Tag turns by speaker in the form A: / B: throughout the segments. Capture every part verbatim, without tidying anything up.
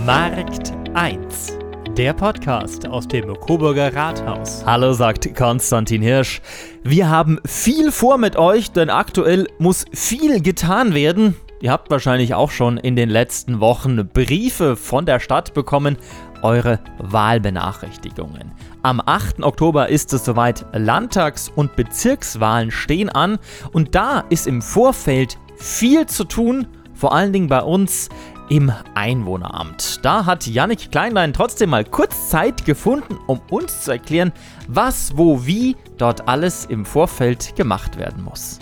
A: Markt eins, der Podcast aus dem Coburger Rathaus. Hallo, sagt Konstantin Hirsch. Wir haben viel vor mit euch, denn aktuell muss viel getan werden. Ihr habt wahrscheinlich auch schon in den letzten Wochen Briefe von der Stadt bekommen, eure Wahlbenachrichtigungen. Am achten Oktober ist es soweit, Landtags- und Bezirkswahlen stehen an und da ist im Vorfeld viel zu tun, vor allen Dingen bei uns im Einwohneramt. Da hat Jannik Kleinlein trotzdem mal kurz Zeit gefunden, um uns zu erklären, was, wo, wie dort alles im Vorfeld gemacht werden muss.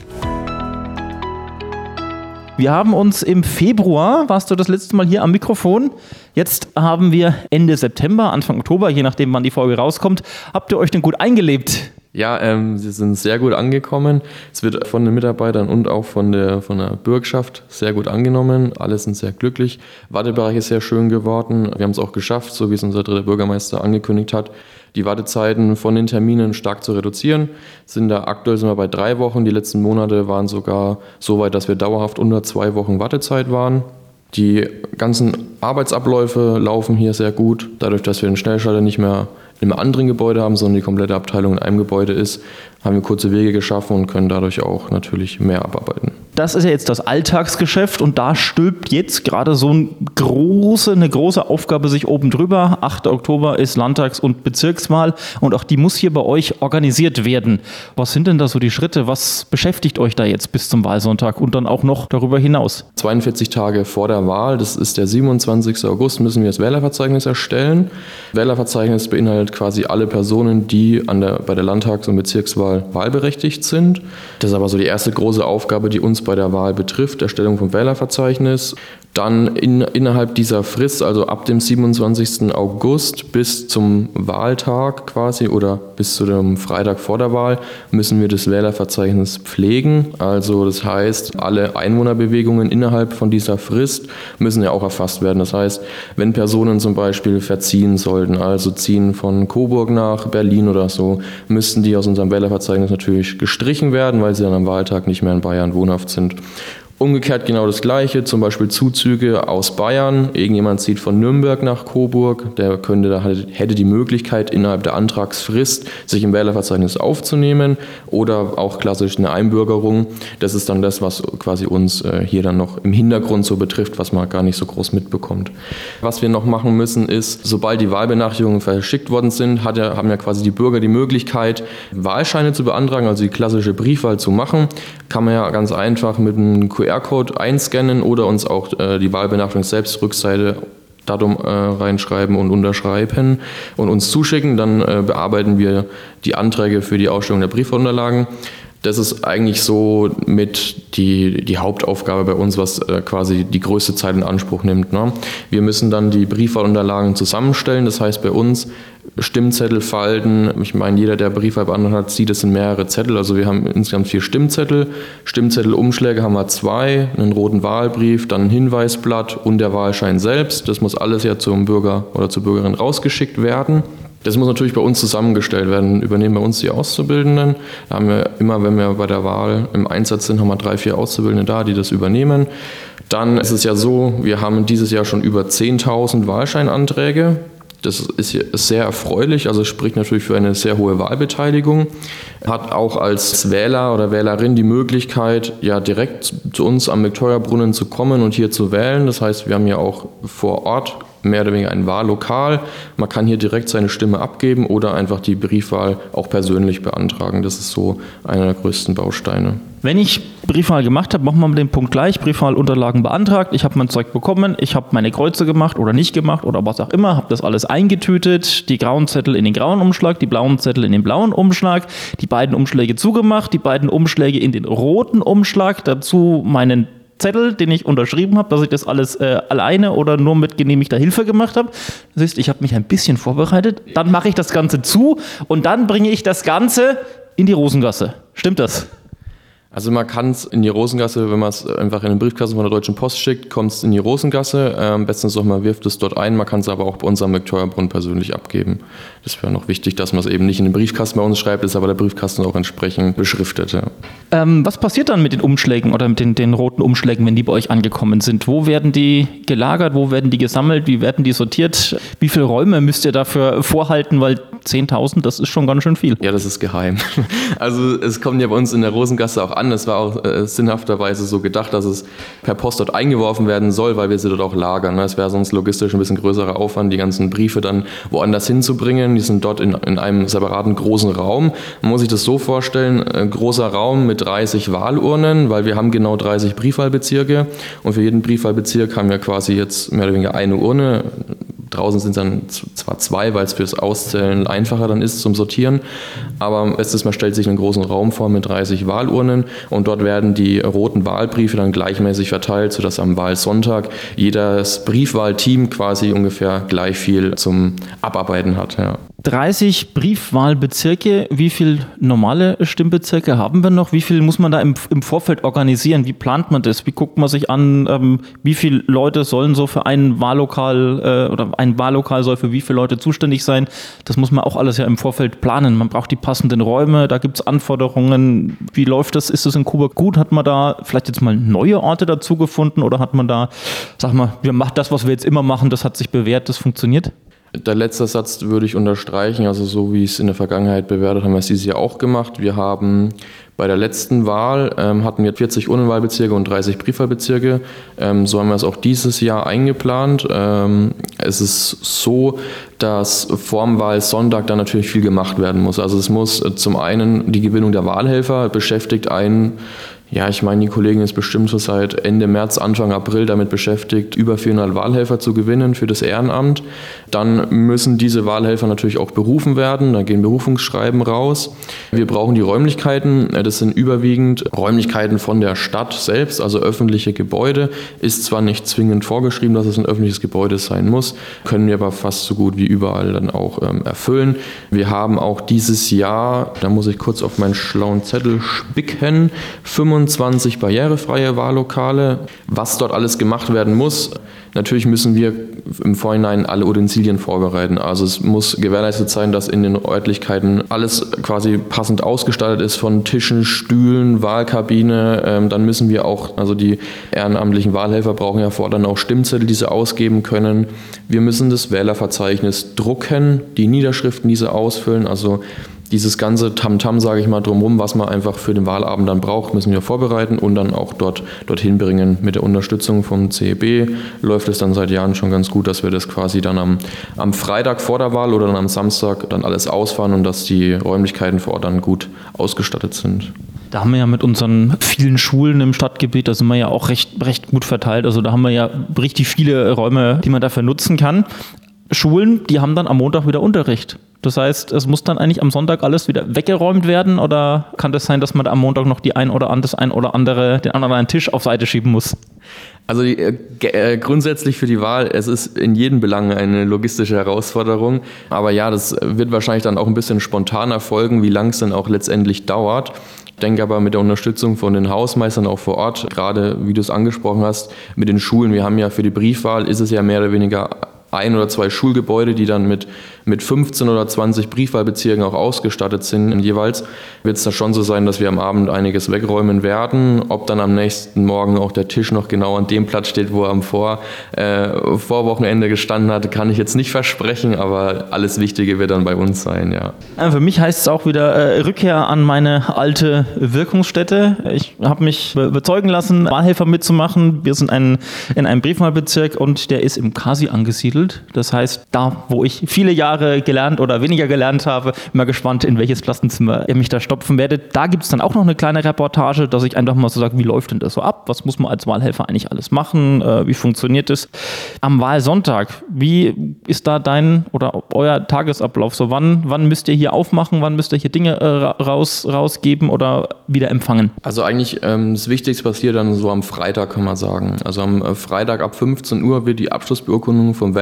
B: Wir haben uns im Februar, warst du das letzte Mal hier am Mikrofon, jetzt haben wir Ende September, Anfang Oktober, je nachdem wann die Folge rauskommt. Habt ihr euch denn gut eingelebt?
C: Ja, ähm, sie sind sehr gut angekommen. Es wird von den Mitarbeitern und auch von der, von der Bürgschaft sehr gut angenommen. Alle sind sehr glücklich. Wartebereich ist sehr schön geworden. Wir haben es auch geschafft, so wie es unser dritter Bürgermeister angekündigt hat, die Wartezeiten von den Terminen stark zu reduzieren. Sind da aktuell sind wir bei drei Wochen. Die letzten Monate waren sogar so weit, dass wir dauerhaft unter zwei Wochen Wartezeit waren. Die ganzen Arbeitsabläufe laufen hier sehr gut. Dadurch, dass wir den Schnellschalter nicht mehr in einem anderen Gebäude haben, sondern die komplette Abteilung in einem Gebäude ist, haben wir kurze Wege geschaffen und können dadurch auch natürlich mehr abarbeiten.
B: Das ist ja jetzt das Alltagsgeschäft und da stülpt jetzt gerade so eine große, eine große Aufgabe sich oben drüber. achter Oktober ist Landtags- und Bezirkswahl und auch die muss hier bei euch organisiert werden. Was sind denn da so die Schritte? Was beschäftigt euch da jetzt bis zum Wahlsonntag und dann auch noch darüber hinaus?
C: zweiundvierzig Tage vor der Wahl, das ist der siebenundzwanzigsten August, müssen wir das Wählerverzeichnis erstellen. Wählerverzeichnis beinhaltet quasi alle Personen, die an der, bei der Landtags- und Bezirkswahl wahlberechtigt sind. Das ist aber so die erste große Aufgabe, die uns bei der Wahl betrifft, Erstellung vom Wählerverzeichnis. Dann in, innerhalb dieser Frist, also ab dem siebenundzwanzigsten August bis zum Wahltag quasi oder bis zu dem Freitag vor der Wahl, müssen wir das Wählerverzeichnis pflegen. Also das heißt, alle Einwohnerbewegungen innerhalb von dieser Frist müssen ja auch erfasst werden. Das heißt, wenn Personen zum Beispiel verziehen sollten, also ziehen von Coburg nach Berlin oder so, müssten die aus unserem Wählerverzeichnis natürlich gestrichen werden, weil sie dann am Wahltag nicht mehr in Bayern wohnhaft sind. Umgekehrt genau das Gleiche, zum Beispiel Zuzüge aus Bayern. Irgendjemand zieht von Nürnberg nach Coburg, der könnte, da hätte die Möglichkeit, innerhalb der Antragsfrist sich im Wählerverzeichnis aufzunehmen oder auch klassisch eine Einbürgerung. Das ist dann das, was quasi uns hier dann noch im Hintergrund so betrifft, was man gar nicht so groß mitbekommt. Was wir noch machen müssen ist, sobald die Wahlbenachrichtigungen verschickt worden sind, hat ja, haben ja quasi die Bürger die Möglichkeit, Wahlscheine zu beantragen, also die klassische Briefwahl zu machen. Kann man ja ganz einfach mit einem Q R-Code einscannen oder uns auch äh, die Wahlbenachrichtigung selbst Rückseite Datum äh, reinschreiben und unterschreiben und uns zuschicken. Dann äh, bearbeiten wir die Anträge für die Ausstellung der Briefwahlunterlagen. Das ist eigentlich so mit die, die Hauptaufgabe bei uns, was äh, quasi die größte Zeit in Anspruch nimmt. Ne? Wir müssen dann die Briefwahlunterlagen zusammenstellen. Das heißt bei uns Stimmzettel falten. Ich meine, jeder, der Briefwahl beantragt hat, sieht es in mehrere Zettel. Also wir haben insgesamt vier Stimmzettel. Stimmzettelumschläge haben wir zwei, einen roten Wahlbrief, dann ein Hinweisblatt und der Wahlschein selbst. Das muss alles ja zum Bürger oder zur Bürgerin rausgeschickt werden. Das muss natürlich bei uns zusammengestellt werden, übernehmen bei uns die Auszubildenden. Da haben wir immer, wenn wir bei der Wahl im Einsatz sind, haben wir drei, vier Auszubildende da, die das übernehmen. Dann ist es ja so, wir haben dieses Jahr schon über zehntausend Wahlscheinanträge. Das ist sehr erfreulich, also spricht natürlich für eine sehr hohe Wahlbeteiligung. Hat auch als Wähler oder Wählerin die Möglichkeit, ja direkt zu uns am Viktoriabrunnen zu kommen und hier zu wählen. Das heißt, wir haben ja auch vor Ort mehr oder weniger ein Wahllokal. Man kann hier direkt seine Stimme abgeben oder einfach die Briefwahl auch persönlich beantragen. Das ist so einer der größten Bausteine.
B: Wenn ich Briefwahl gemacht habe, machen wir mal den Punkt gleich. Briefwahlunterlagen beantragt, ich habe mein Zeug bekommen, ich habe meine Kreuze gemacht oder nicht gemacht oder was auch immer, habe das alles eingetütet, die grauen Zettel in den grauen Umschlag, die blauen Zettel in den blauen Umschlag, die beiden Umschläge zugemacht, die beiden Umschläge in den roten Umschlag, dazu meinen Zettel, den ich unterschrieben habe, dass ich das alles äh, alleine oder nur mit genehmigter Hilfe gemacht habe. Das heißt, ich habe mich ein bisschen vorbereitet, dann mache ich das Ganze zu und dann bringe ich das Ganze in die Rosengasse. Stimmt das?
C: Also man kann es in die Rosengasse, wenn man es einfach in den Briefkasten von der Deutschen Post schickt, kommt es in die Rosengasse. Äh, am besten ist auch, man wirft es dort ein. Man kann es aber auch bei uns am Viktoriabrunnen persönlich abgeben. Das wäre noch wichtig, dass man es eben nicht in den Briefkasten bei uns schreibt, ist aber der Briefkasten auch entsprechend beschriftet. Ja.
B: Ähm, was passiert dann mit den Umschlägen oder mit den, den roten Umschlägen, wenn die bei euch angekommen sind? Wo werden die gelagert? Wo werden die gesammelt? Wie werden die sortiert? Wie viele Räume müsst ihr dafür vorhalten? Weil zehntausend, das ist schon ganz schön viel.
C: Ja, das ist geheim. Also es kommt ja bei uns in der Rosengasse auch an. Es war auch äh, sinnhafterweise so gedacht, dass es per Post dort eingeworfen werden soll, weil wir sie dort auch lagern. Es wäre sonst logistisch ein bisschen größerer Aufwand, die ganzen Briefe dann woanders hinzubringen. Die sind dort in, in einem separaten großen Raum. Man muss sich das so vorstellen, ein großer Raum mit dreißig Wahlurnen, weil wir haben genau dreißig Briefwahlbezirke und für jeden Briefwahlbezirk haben wir quasi jetzt mehr oder weniger eine Urne. Draußen sind dann zwar zwei, weil es fürs Auszählen einfacher dann ist zum Sortieren, aber am besten ist, man stellt sich einen großen Raum vor mit dreißig Wahlurnen und dort werden die roten Wahlbriefe dann gleichmäßig verteilt, sodass am Wahlsonntag jedes Briefwahlteam quasi ungefähr gleich viel zum Abarbeiten hat. Ja.
B: dreißig Briefwahlbezirke, wie viele normale Stimmbezirke haben wir noch? Wie viel muss man da im, im Vorfeld organisieren? Wie plant man das? Wie guckt man sich an, ähm, wie viele Leute sollen so für ein Wahllokal äh, oder ein Wahllokal soll für wie viele Leute zuständig sein? Das muss man auch alles ja im Vorfeld planen. Man braucht die passenden Räume, da gibt es Anforderungen. Wie läuft das? Ist das in Coburg gut? Hat man da vielleicht jetzt mal neue Orte dazu gefunden oder hat man da, sag mal, wir machen das, was wir jetzt immer machen, das hat sich bewährt, das funktioniert?
C: Der letzte Satz würde ich unterstreichen, also so wie es in der Vergangenheit bewährt hat, haben wir es dieses Jahr auch gemacht. Wir haben bei der letzten Wahl ähm, hatten wir vierzig Urnenwahlbezirke und dreißig Briefwahlbezirke. Ähm, so haben wir es auch dieses Jahr eingeplant. Ähm, es ist so, dass vorm Wahlsonntag dann natürlich viel gemacht werden muss. Also es muss äh, zum einen die Gewinnung der Wahlhelfer beschäftigt einen. Ja, ich meine, die Kollegin ist bestimmt so seit Ende März, Anfang April damit beschäftigt, über vierhundert Wahlhelfer zu gewinnen für das Ehrenamt. Dann müssen diese Wahlhelfer natürlich auch berufen werden, da gehen Berufungsschreiben raus. Wir brauchen die Räumlichkeiten, das sind überwiegend Räumlichkeiten von der Stadt selbst, also öffentliche Gebäude. Ist zwar nicht zwingend vorgeschrieben, dass es ein öffentliches Gebäude sein muss, können wir aber fast so gut wie überall dann auch ähm, erfüllen. Wir haben auch dieses Jahr, da muss ich kurz auf meinen schlauen Zettel spicken, fünfundzwanzig barrierefreie Wahllokale. Was dort alles gemacht werden muss, natürlich müssen wir im Vorhinein alle Utensilien vorbereiten. Also es muss gewährleistet sein, dass in den Örtlichkeiten alles quasi passend ausgestattet ist, von Tischen, Stühlen, Wahlkabine. Ähm, dann müssen wir auch, also die ehrenamtlichen Wahlhelfer brauchen ja vor dann auch Stimmzettel, die sie ausgeben können. Wir müssen das Wählerverzeichnis drucken, die Niederschriften, die sie ausfüllen, also dieses ganze Tamtam, sage ich mal, drumherum, was man einfach für den Wahlabend dann braucht, müssen wir vorbereiten und dann auch dort dorthin bringen. Mit der Unterstützung vom C E B läuft es dann seit Jahren schon ganz gut, dass wir das quasi dann am, am Freitag vor der Wahl oder dann am Samstag dann alles ausfahren und dass die Räumlichkeiten vor Ort dann gut ausgestattet sind.
B: Da haben wir ja mit unseren vielen Schulen im Stadtgebiet, da sind wir ja auch recht, recht gut verteilt. Also da haben wir ja richtig viele Räume, die man dafür nutzen kann. Schulen, die haben dann am Montag wieder Unterricht. Das heißt, es muss dann eigentlich am Sonntag alles wieder weggeräumt werden oder kann das sein, dass man da am Montag noch die ein oder an, das ein oder andere, den anderen Tisch auf Seite schieben muss?
C: Also die, äh, grundsätzlich für die Wahl, es ist in jedem Belang eine logistische Herausforderung. Aber ja, das wird wahrscheinlich dann auch ein bisschen spontan erfolgen, wie lang es dann auch letztendlich dauert. Ich denke aber mit der Unterstützung von den Hausmeistern auch vor Ort, gerade wie du es angesprochen hast, mit den Schulen, wir haben ja für die Briefwahl, ist es ja mehr oder weniger ein oder zwei Schulgebäude, die dann mit, mit fünfzehn oder zwanzig Briefwahlbezirken auch ausgestattet sind. Und jeweils wird es da schon so sein, dass wir am Abend einiges wegräumen werden. Ob dann am nächsten Morgen auch der Tisch noch genau an dem Platz steht, wo er am Vor, äh, Vorwochenende gestanden hat, kann ich jetzt nicht versprechen, aber alles Wichtige wird dann bei uns sein, ja.
B: Für mich heißt es auch wieder äh, Rückkehr an meine alte Wirkungsstätte. Ich habe mich überzeugen lassen, Wahlhelfer mitzumachen. Wir sind ein, in einem Briefwahlbezirk und der ist im Kasi angesiedelt. Das heißt, da, wo ich viele Jahre gelernt oder weniger gelernt habe, bin mal gespannt, in welches Klassenzimmer ihr mich da stopfen werdet. Da gibt es dann auch noch eine kleine Reportage, dass ich einfach mal so sage, wie läuft denn das so ab? Was muss man als Wahlhelfer eigentlich alles machen? Äh, wie funktioniert das? Am Wahlsonntag, wie ist da dein oder euer Tagesablauf? So, wann, wann müsst ihr hier aufmachen? Wann müsst ihr hier Dinge äh, raus, rausgeben oder wieder empfangen?
C: Also eigentlich ähm, das Wichtigste passiert dann so am Freitag, kann man sagen. Also am äh, Freitag ab fünfzehn Uhr wird die Abschlussbeurkundung vom Wahlhelfer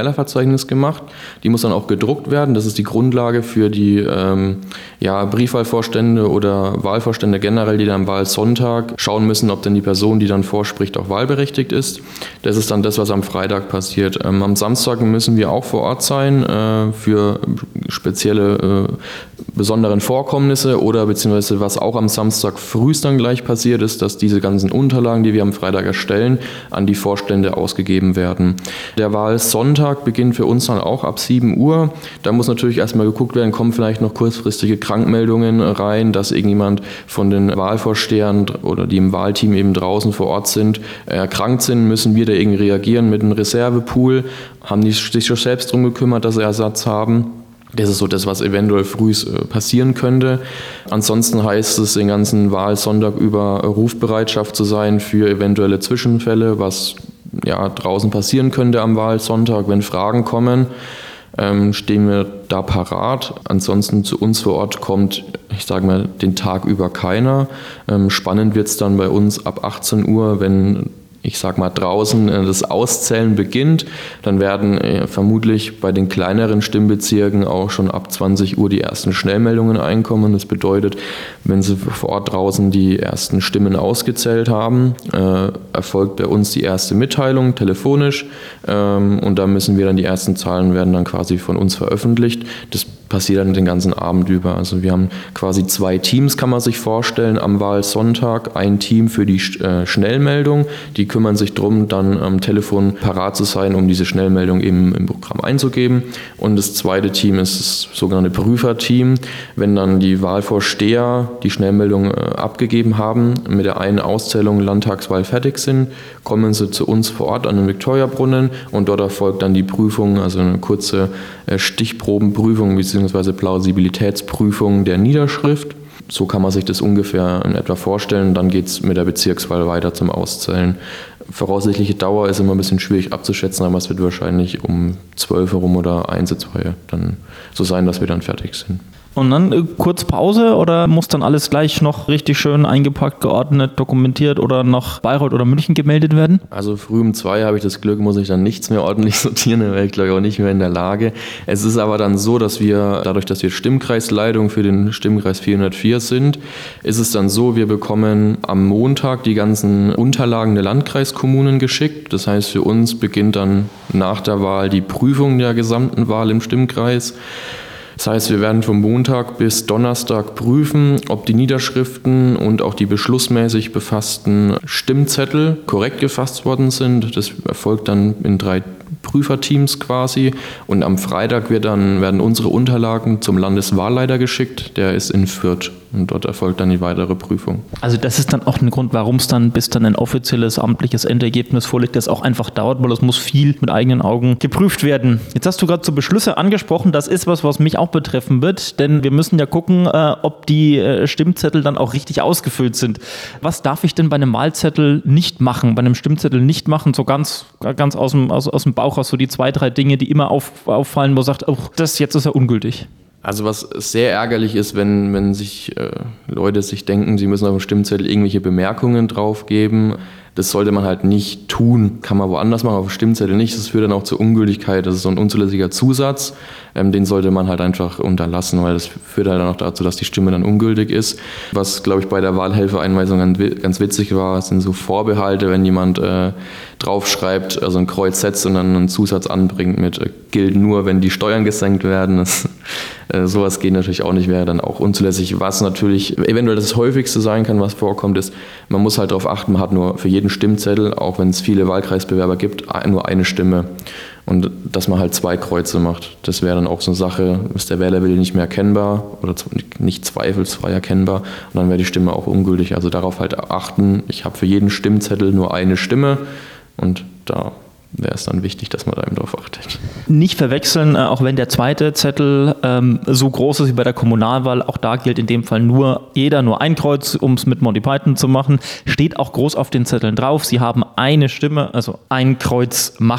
C: Wählerverzeichnis gemacht. Die muss dann auch gedruckt werden. Das ist die Grundlage für die ähm, ja, Briefwahlvorstände oder Wahlvorstände generell, die dann am Wahlsonntag schauen müssen, ob denn die Person, die dann vorspricht, auch wahlberechtigt ist. Das ist dann das, was am Freitag passiert. Ähm, am Samstag müssen wir auch vor Ort sein äh, für spezielle äh, besonderen Vorkommnisse oder beziehungsweise was auch am Samstag frühst dann gleich passiert ist, dass diese ganzen Unterlagen, die wir am Freitag erstellen, an die Vorstände ausgegeben werden. Der Wahlsonntag beginnt für uns dann auch ab sieben Uhr. Da muss natürlich erstmal geguckt werden, kommen vielleicht noch kurzfristige Krankmeldungen rein, dass irgendjemand von den Wahlvorstehern oder die im Wahlteam eben draußen vor Ort sind, erkrankt sind, müssen wir da irgendwie reagieren mit einem Reservepool, haben die sich schon selbst darum gekümmert, dass sie Ersatz haben. Das ist so das, was eventuell früh passieren könnte. Ansonsten heißt es den ganzen Wahlsonntag über Rufbereitschaft zu sein für eventuelle Zwischenfälle, was ja draußen passieren könnte am Wahlsonntag. Wenn Fragen kommen, ähm, stehen wir da parat. Ansonsten zu uns vor Ort kommt, ich sage mal, den Tag über keiner. Ähm, spannend wird es dann bei uns ab achtzehn Uhr, wenn ich sag mal, draußen das Auszählen beginnt, dann werden äh, vermutlich bei den kleineren Stimmbezirken auch schon ab zwanzig Uhr die ersten Schnellmeldungen einkommen. Das bedeutet, wenn Sie vor Ort draußen die ersten Stimmen ausgezählt haben, äh, erfolgt bei uns die erste Mitteilung telefonisch ähm, und da müssen wir dann die ersten Zahlen werden dann quasi von uns veröffentlicht. Das passiert dann den ganzen Abend über. Also wir haben quasi zwei Teams, kann man sich vorstellen, am Wahlsonntag. Ein Team für die äh, Schnellmeldung, die kümmern sich darum, dann am Telefon parat zu sein, um diese Schnellmeldung eben im Programm einzugeben. Und das zweite Team ist das sogenannte Prüferteam. Wenn dann die Wahlvorsteher die Schnellmeldung äh, abgegeben haben, mit der einen Auszählung Landtagswahl fertig sind, kommen sie zu uns vor Ort an den Viktoriabrunnen und dort erfolgt dann die Prüfung, also eine kurze äh, Stichprobenprüfung bzw. Plausibilitätsprüfung der Niederschrift. So kann man sich das ungefähr in etwa vorstellen. Dann geht es mit der Bezirkswahl weiter zum Auszählen. Voraussichtliche Dauer ist immer ein bisschen schwierig abzuschätzen, aber es wird wahrscheinlich um zwölf herum oder eins, zwei dann so sein, dass wir dann fertig sind.
B: Und dann äh, kurz Pause oder muss dann alles gleich noch richtig schön eingepackt, geordnet, dokumentiert oder nach Bayreuth oder München gemeldet werden?
C: Also früh um zwei habe ich das Glück, muss ich dann nichts mehr ordentlich sortieren, dann wäre ich glaube ich auch nicht mehr in der Lage. Es ist aber dann so, dass wir, dadurch, dass wir Stimmkreisleitung für den Stimmkreis vierhundertvier sind, ist es dann so, wir bekommen am Montag die ganzen Unterlagen der Landkreiskommunen geschickt. Das heißt, für uns beginnt dann nach der Wahl die Prüfung der gesamten Wahl im Stimmkreis. Das heißt, wir werden vom Montag bis Donnerstag prüfen, ob die Niederschriften und auch die beschlussmäßig befassten Stimmzettel korrekt gefasst worden sind. Das erfolgt dann in drei Prüferteams quasi. Und am Freitag wird dann, werden unsere Unterlagen zum Landeswahlleiter geschickt. Der ist in Fürth und dort erfolgt dann die weitere Prüfung.
B: Also das ist dann auch ein Grund, warum es dann, bis dann ein offizielles amtliches Endergebnis vorliegt, das auch einfach dauert, weil es muss viel mit eigenen Augen geprüft werden. Jetzt hast du gerade so Beschlüsse angesprochen. Das ist was, was mich auch betreffen wird, denn wir müssen ja gucken, äh, ob die äh, Stimmzettel dann auch richtig ausgefüllt sind. Was darf ich denn bei einem Wahlzettel nicht machen, bei einem Stimmzettel nicht machen, so ganz, ganz aus dem, aus, aus dem Bauch aus, so die zwei, drei Dinge, die immer auf, auffallen, wo man sagt, oh, das jetzt ist ja ungültig.
C: Also was sehr ärgerlich ist, wenn, wenn sich äh, Leute sich denken, sie müssen auf dem Stimmzettel irgendwelche Bemerkungen draufgeben. Das sollte man halt nicht tun, kann man woanders machen, auf dem Stimmzettel nicht. Das führt dann auch zur Ungültigkeit. Das ist so ein unzulässiger Zusatz, ähm, den sollte man halt einfach unterlassen, weil das führt halt dann auch dazu, dass die Stimme dann ungültig ist. Was, glaube ich, bei der Wahlhelfereinweisung ganz witzig war, sind so Vorbehalte, wenn jemand äh, draufschreibt, also ein Kreuz setzt und dann einen Zusatz anbringt mit äh, gilt nur, wenn die Steuern gesenkt werden. Das, äh, sowas geht natürlich auch nicht, wäre dann auch unzulässig. Was natürlich eventuell das häufigste sein kann, was vorkommt, ist, man muss halt darauf achten, man hat nur für jeden Stimmzettel, auch wenn es viele Wahlkreisbewerber gibt, nur eine Stimme. Und dass man halt zwei Kreuze macht. Das wäre dann auch so eine Sache, ist der Wählerwille nicht mehr erkennbar oder nicht zweifelsfrei erkennbar und dann wäre die Stimme auch ungültig. Also darauf halt achten, ich habe für jeden Stimmzettel nur eine Stimme und da wäre es dann wichtig, dass man da eben drauf achtet.
B: Nicht verwechseln, auch wenn der zweite Zettel ähm, so groß ist wie bei der Kommunalwahl, auch da gilt in dem Fall nur jeder nur ein Kreuz, um es mit Monty Python zu machen, steht auch groß auf den Zetteln drauf, Sie haben eine Stimme, also ein Kreuz machen.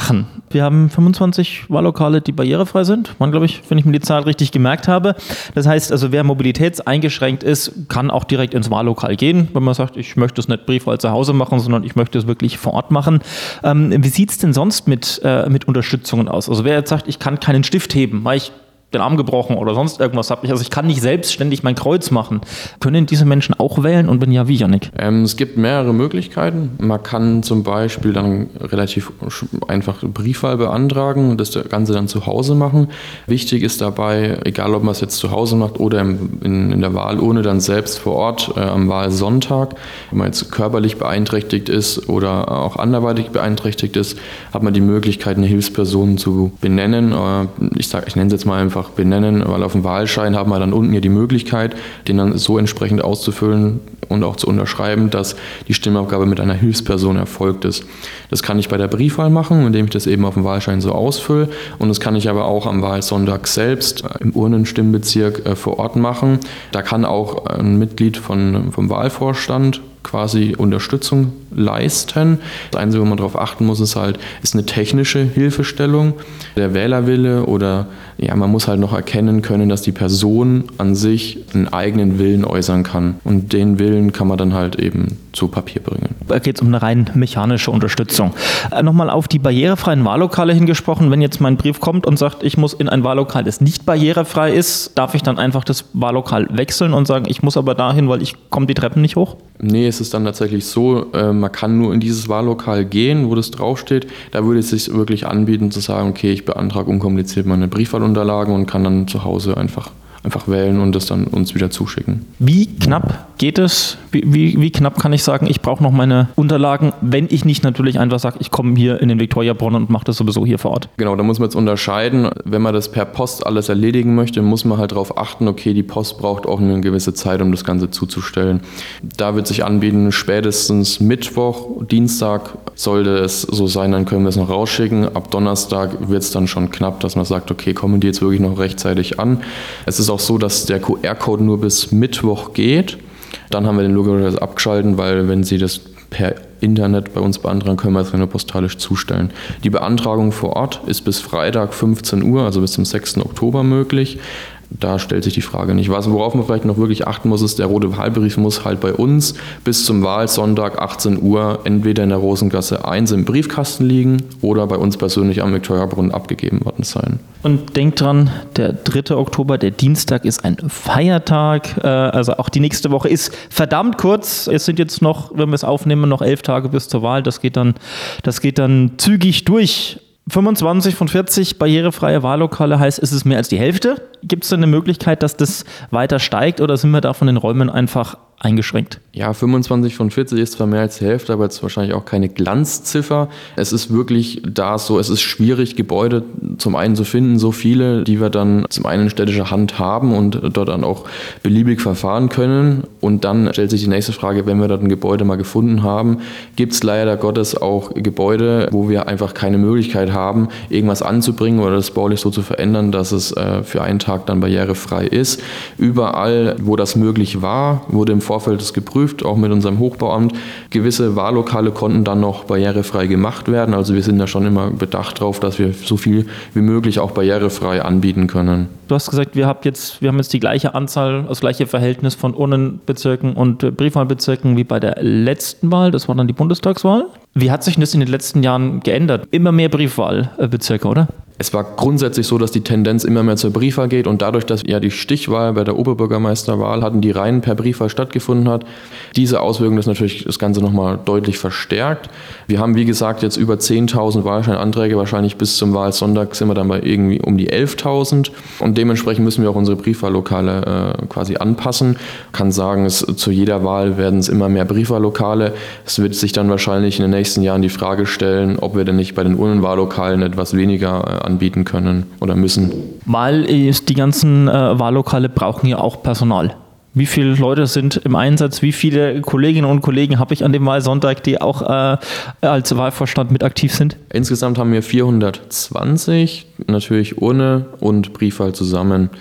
B: Wir haben fünfundzwanzig Wahllokale, die barrierefrei sind. Waren, glaube ich, wenn ich mir die Zahl richtig gemerkt habe. Das heißt, also wer mobilitätseingeschränkt ist, kann auch direkt ins Wahllokal gehen, wenn man sagt, ich möchte es nicht Briefwahl zu Hause machen, sondern ich möchte es wirklich vor Ort machen. Ähm, wie sieht es denn sonst mit, äh, mit Unterstützungen aus? Also wer jetzt sagt, ich kann keinen Stift heben, weil ich den Arm gebrochen oder sonst irgendwas habe. Also ich kann nicht selbstständig mein Kreuz machen. Können diese Menschen auch wählen und wenn ja, wie, Jannik?
C: Ähm, es gibt mehrere Möglichkeiten. Man kann zum Beispiel dann relativ einfach Briefwahl beantragen und das Ganze dann zu Hause machen. Wichtig ist dabei, egal ob man es jetzt zu Hause macht oder in, in, in der Wahlurne dann selbst vor Ort äh, am Wahlsonntag, wenn man jetzt körperlich beeinträchtigt ist oder auch anderweitig beeinträchtigt ist, hat man die Möglichkeit, eine Hilfsperson zu benennen. Äh, ich sag, ich nenne es jetzt mal einfach benennen, weil auf dem Wahlschein haben wir dann unten hier die Möglichkeit, den dann so entsprechend auszufüllen und auch zu unterschreiben, dass die Stimmabgabe mit einer Hilfsperson erfolgt ist. Das kann ich bei der Briefwahl machen, indem ich das eben auf dem Wahlschein so ausfülle, und das kann ich aber auch am Wahlsonntag selbst im Urnenstimmbezirk äh, vor Ort machen. Da kann auch ein Mitglied von, vom Wahlvorstand quasi Unterstützung leisten. Das Einzige, wo man darauf achten muss, ist halt, ist eine technische Hilfestellung, der Wählerwille, oder ja, man muss halt noch erkennen können, dass die Person an sich einen eigenen Willen äußern kann. Und den Willen kann man dann halt eben zu Papier bringen.
B: Da geht es um eine rein mechanische Unterstützung. Äh, Nochmal auf die barrierefreien Wahllokale hingesprochen. Wenn jetzt mein Brief kommt und sagt, ich muss in ein Wahllokal, das nicht barrierefrei ist, darf ich dann einfach das Wahllokal wechseln und sagen, ich muss aber dahin, weil ich komme die Treppen nicht hoch?
C: Nee, es ist dann tatsächlich so, äh, man kann nur in dieses Wahllokal gehen, wo das draufsteht. Da würde es sich wirklich anbieten zu sagen, okay, ich beantrage unkompliziert meine Briefwahlunterlagen und kann dann zu Hause einfach einfach wählen und das dann uns wieder zuschicken.
B: Wie knapp geht es? Wie, wie, wie knapp kann ich sagen, ich brauche noch meine Unterlagen, wenn ich nicht natürlich einfach sage, ich komme hier in den Viktoriabrunnen und mache das sowieso hier vor Ort?
C: Genau, da muss man jetzt unterscheiden. Wenn man das per Post alles erledigen möchte, muss man halt darauf achten, okay, die Post braucht auch eine gewisse Zeit, um das Ganze zuzustellen. Da wird sich anbieten, spätestens Mittwoch, Dienstag sollte es so sein, dann können wir es noch rausschicken. Ab Donnerstag wird es dann schon knapp, dass man sagt, okay, kommen die jetzt wirklich noch rechtzeitig an. Es ist auch so, dass der Q R-Code nur bis Mittwoch geht. Dann haben wir den logischerweise abgeschalten, weil wenn Sie das per Internet bei uns beantragen, können wir es nur postalisch zustellen. Die Beantragung vor Ort ist bis Freitag fünfzehn Uhr, also bis zum sechsten Oktober möglich. Da stellt sich die Frage nicht. Was, worauf man vielleicht noch wirklich achten muss, ist, der rote Wahlbrief muss halt bei uns bis zum Wahlsonntag achtzehn Uhr entweder in der Rosengasse eins im Briefkasten liegen oder bei uns persönlich am Viktoriabrunnen abgegeben worden sein.
B: Und denkt dran, der dritte Oktober, der Dienstag, ist ein Feiertag. Also auch die nächste Woche ist verdammt kurz. Es sind jetzt noch, wenn wir es aufnehmen, noch elf Tage bis zur Wahl. Das geht dann, das geht dann zügig durch. fünfundzwanzig von vierzig barrierefreie Wahllokale heißt, ist es mehr als die Hälfte. Gibt es denn eine Möglichkeit, dass das weiter steigt, oder sind wir da von den Räumen einfach eingeschränkt?
C: Ja, fünfundzwanzig von vierzig ist zwar mehr als die Hälfte, aber jetzt wahrscheinlich auch keine Glanzziffer. Es ist wirklich da so, es ist schwierig, Gebäude zum einen zu finden, so viele, die wir dann zum einen in städtischer Hand haben und dort dann auch beliebig verfahren können. Und dann stellt sich die nächste Frage, wenn wir dort ein Gebäude mal gefunden haben, gibt es leider Gottes auch Gebäude, wo wir einfach keine Möglichkeit haben, irgendwas anzubringen oder das baulich so zu verändern, dass es äh, für einen Tag dann barrierefrei ist. Überall, wo das möglich war, wurde im Vorfeld das geprüft, auch mit unserem Hochbauamt. Gewisse Wahllokale konnten dann noch barrierefrei gemacht werden. Also wir sind da schon immer bedacht darauf, dass wir so viel wie möglich auch barrierefrei anbieten können.
B: Du hast gesagt, wir, habt jetzt, wir haben jetzt die gleiche Anzahl, das gleiche Verhältnis von Urnenbezirken und Briefwahlbezirken wie bei der letzten Wahl. Das war dann die Bundestagswahl. Wie hat sich das in den letzten Jahren geändert? Immer mehr Briefwahlbezirke, oder?
C: Es war grundsätzlich so, dass die Tendenz immer mehr zur Briefwahl geht, und dadurch, dass ja die Stichwahl bei der Oberbürgermeisterwahl hatten, die rein per Briefwahl stattgefunden hat, diese Auswirkung ist natürlich das Ganze nochmal deutlich verstärkt. Wir haben, wie gesagt, jetzt über zehntausend Wahlscheinanträge, wahrscheinlich bis zum Wahlsonntag sind wir dann bei irgendwie um die elftausend, und dementsprechend müssen wir auch unsere Briefwahllokale äh, quasi anpassen. Ich kann sagen, es, zu jeder Wahl werden es immer mehr Briefwahllokale. Es wird sich dann wahrscheinlich in den nächsten Jahren die Frage stellen, ob wir denn nicht bei den Urnenwahllokalen etwas weniger äh, anbieten können oder müssen.
B: Weil ist, die ganzen äh, Wahllokale brauchen ja auch Personal. Wie viele Leute sind im Einsatz? Wie viele Kolleginnen und Kollegen habe ich an dem Wahlsonntag, die auch äh, als Wahlvorstand mit aktiv sind?
C: Insgesamt haben wir vierhundertzwanzig, natürlich Urne und Briefwahl zusammen.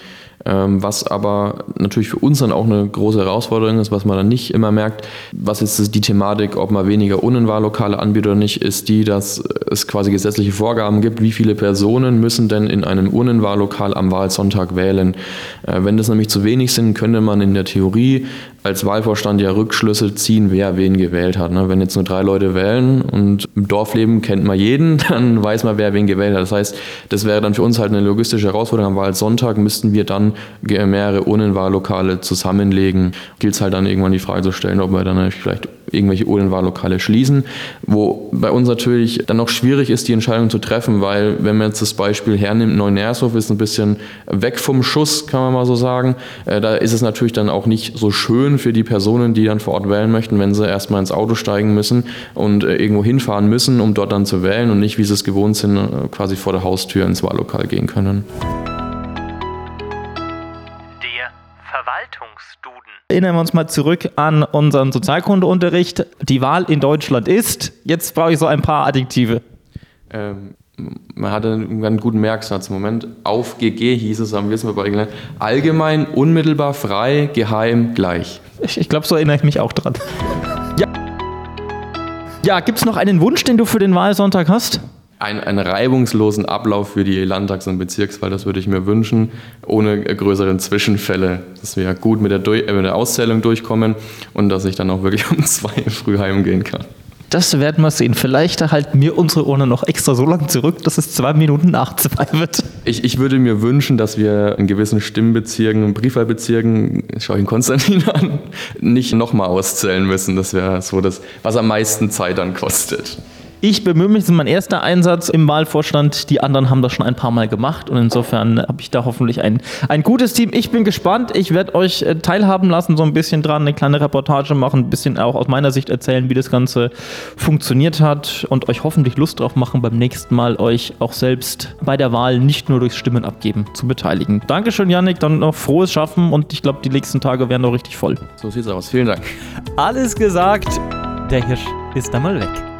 C: Ähm, was aber natürlich für uns dann auch eine große Herausforderung ist, was man dann nicht immer merkt, was jetzt die Thematik, ob man weniger Urnenwahllokale anbietet oder nicht, ist die, dass es quasi gesetzliche Vorgaben gibt, wie viele Personen müssen denn in einem Urnenwahllokal am Wahlsonntag wählen. Äh, wenn das nämlich zu wenig sind, könnte man in der Theorie als Wahlvorstand ja Rückschlüsse ziehen, wer wen gewählt hat. Ne? Wenn jetzt nur drei Leute wählen und im Dorfleben kennt man jeden, dann weiß man, wer wen gewählt hat. Das heißt, das wäre dann für uns halt eine logistische Herausforderung. Am Wahlsonntag müssten wir dann mehrere Urnenwahllokale zusammenlegen. Gilt es halt dann irgendwann die Frage zu stellen, ob wir dann vielleicht irgendwelche Urnenwahllokale schließen, wo bei uns natürlich dann noch schwierig ist, die Entscheidung zu treffen, weil wenn man jetzt das Beispiel hernimmt, Neunershof ist ein bisschen weg vom Schuss, kann man mal so sagen. Äh, da ist es natürlich dann auch nicht so schön für die Personen, die dann vor Ort wählen möchten, wenn sie erstmal ins Auto steigen müssen und äh, irgendwo hinfahren müssen, um dort dann zu wählen und nicht, wie sie es gewohnt sind, äh, quasi vor der Haustür ins Wahllokal gehen können.
A: Verwaltungsduden.
B: Erinnern wir uns mal zurück an unseren Sozialkundeunterricht. Die Wahl in Deutschland ist, jetzt brauche ich so ein paar Adjektive.
C: Ähm, man hatte einen guten Merksatz im Moment. Auf G G hieß es, haben wir es mal bei gelernt. Allgemein, unmittelbar, frei, geheim, gleich.
B: Ich, ich glaube, so erinnere ich mich auch dran. Ja, ja gibt es noch einen Wunsch, den du für den Wahlsonntag hast?
C: Ein, einen reibungslosen Ablauf für die Landtags- und Bezirkswahl, das würde ich mir wünschen, ohne größeren Zwischenfälle, dass wir gut mit der, durch, äh, mit der Auszählung durchkommen und dass ich dann auch wirklich um zwei früh heimgehen kann.
B: Das werden wir sehen. Vielleicht erhalten wir unsere Urne noch extra so lange zurück, dass es zwei Minuten nach zwei wird.
C: Ich, ich würde mir wünschen, dass wir in gewissen Stimmbezirken, Briefwahlbezirken, schaue ich Konstantin an, nicht nochmal auszählen müssen. Das wäre so das, was am meisten Zeit dann kostet.
B: Ich bemühe mich, das ist mein erster Einsatz im Wahlvorstand. Die anderen haben das schon ein paar Mal gemacht und insofern habe ich da hoffentlich ein, ein gutes Team. Ich bin gespannt. Ich werde euch teilhaben lassen, so ein bisschen dran, eine kleine Reportage machen, ein bisschen auch aus meiner Sicht erzählen, wie das Ganze funktioniert hat und euch hoffentlich Lust drauf machen, beim nächsten Mal euch auch selbst bei der Wahl nicht nur durchs Stimmen abgeben zu beteiligen. Dankeschön, Yannick, dann noch frohes Schaffen und ich glaube, die nächsten Tage werden noch richtig voll.
C: So sieht's aus. Vielen Dank.
A: Alles gesagt, der Hirsch ist einmal weg.